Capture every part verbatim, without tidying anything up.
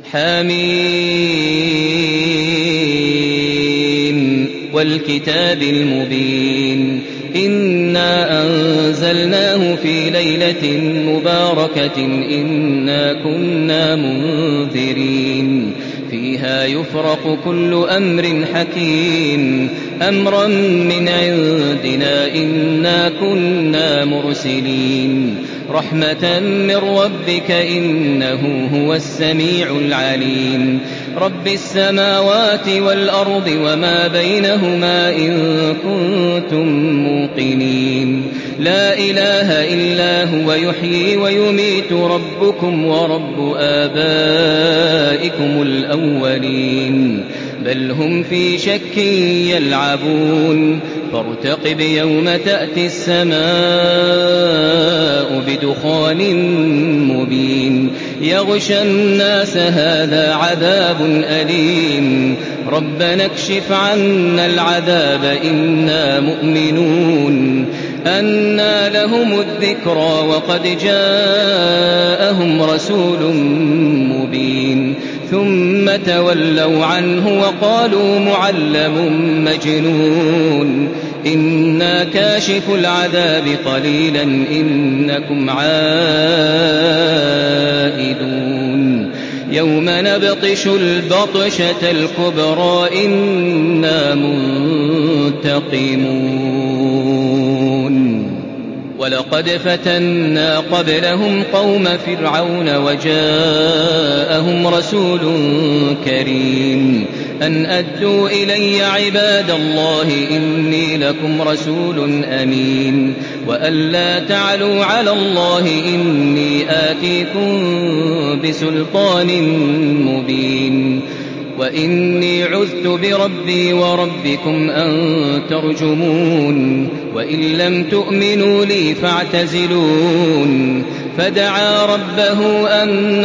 حم والكتاب المبين إنا أنزلناه في ليلة مباركة إنا كنا منذرين فيها يفرق كل أمر حكيم أمرا من عندنا إنا كنا مرسلين رحمة من ربك إنه هو السميع العليم رب السماوات والأرض وما بينهما إن كنتم موقنين لا إله إلا هو يحيي ويميت ربكم ورب آبائكم الأولين بل هم في شك يلعبون فارتقب يوم تأتي السماء بدخان مبين يغشى الناس هذا عذاب أليم ربنا اكشف عنا العذاب إنا مؤمنون أنى لهم الذكرى وقد جاءهم رسول مبين ثم تولوا عنه وقالوا معلم مجنون إنا كاشف العذاب قليلا إنكم عائدون يوم نبطش البطشة الكبرى إنا منتقمون ولقد فتنا قبلهم قوم فرعون وجاءهم رسول كريم أن أدوا إلي عباد الله إني لكم رسول أمين وأن لا تعلوا على الله إني آتيكم بسلطان مبين وإني عذت بربي وربكم أن ترجمون وإن لم تؤمنوا لي فاعتزلون فدعا ربه أن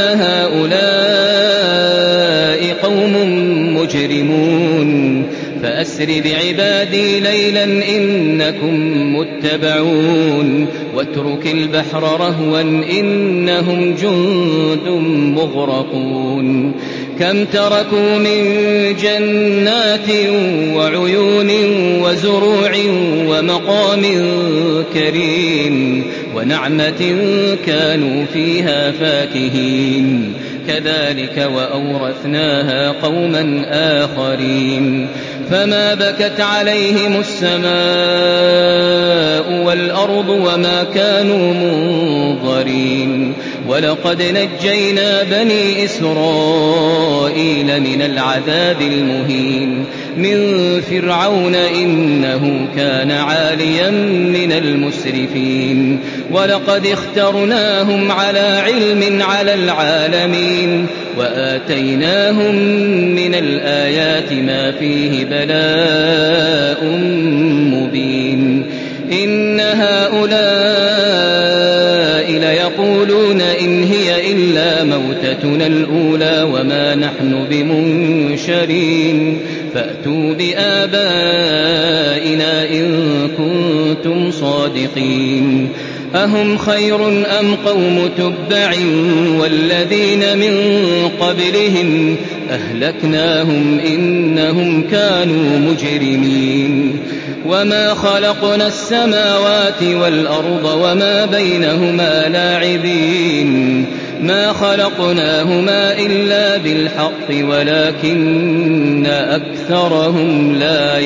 هؤلاء قوم مجرمون فأسر بعبادي ليلا إنكم متبعون واترك البحر رهوا إنهم جند مغرقون كم تركوا من جنات وعيون وزروع ومقام كريم ونعمة كانوا فيها فاكهين كذلك وأورثناها قوما آخرين فما بكت عليهم السماء والأرض وما كانوا منظرين ولقد نجينا بني إسرائيل من العذاب المهين من فرعون إنه كان عاليا من المسرفين ولقد اخترناهم على علم على العالمين وآتيناهم من الآيات ما فيه بلاء مبين إن هؤلاء ليقولون إن هي إلا موتتنا الأولى وما نحن بمنشرين فأتوا بآبائنا إن كنتم صادقين أهم خير أم قوم تبع والذين من قبلهم أهلكناهم إنهم كانوا مجرمين وما خلقنا السماوات والأرض وما بينهما لاعبين ما خلقناهما إلا بالحق ولكن أكثرهم لا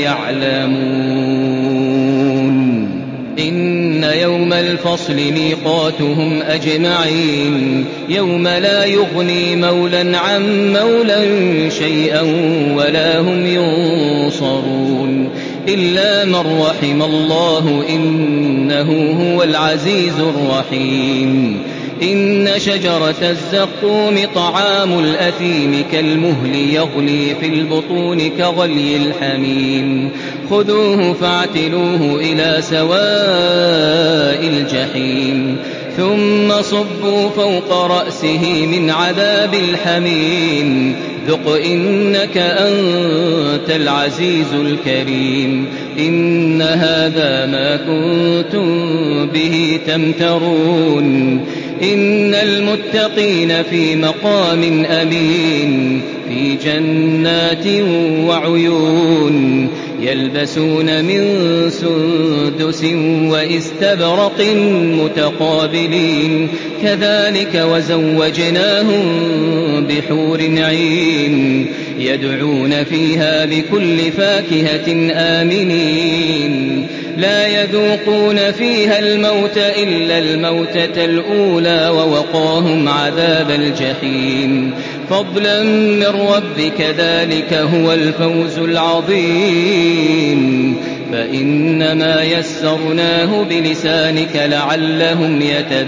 يعلمون إن يوم الفصل ميقاتهم أجمعين يوم لا يغني مولا عن مولا شيئا ولا هم ينصرون إلا من رحم الله إنه هو العزيز الرحيم إن شجرة الزقوم طعام الأثيم كالمهل يغلي في البطون كغلي الحميم خذوه فاعتلوه إلى سواء الجحيم ثم صبوا فوق رأسه من عذاب الحميم ذق إنك أنت العزيز الكريم إن هذا ما كنتم به تمترون إن المتقين في مقام أمين في جنات وعيون يلبسون من سندس وإستبرق متقابلين كذلك وزوجناهم بحور عين يدعون فيها بكل فاكهة آمنين لا يذوقون فيها الموت إلا الموتة الأولى ووقاهم عذاب الجحيم فضلا من ربك ذلك هو الفوز العظيم فإنما يسرناه بلسانك لعلهم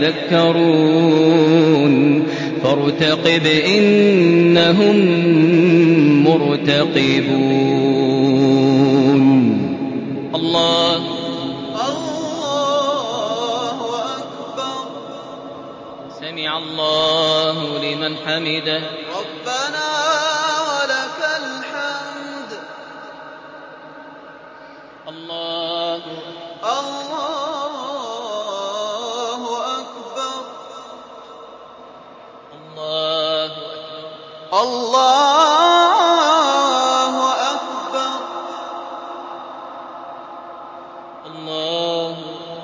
يتذكرون فارتقب إنهم مرتقبون الله الله أكبر سمع الله لمن حمده ربنا ولك الحمد الله الله أكبر الله الله أكبر الله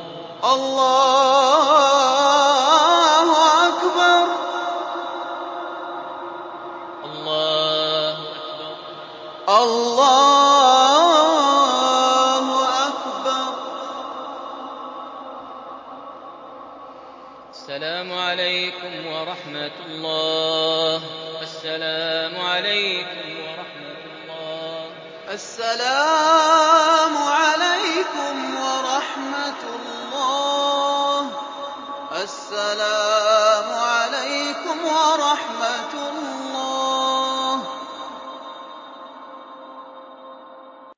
الله أكبر الله الله أكبر السلام عليكم ورحمة الله السلام عليكم ورحمة الله السلام عليكم ورحمة الله السلام عليكم ورحمة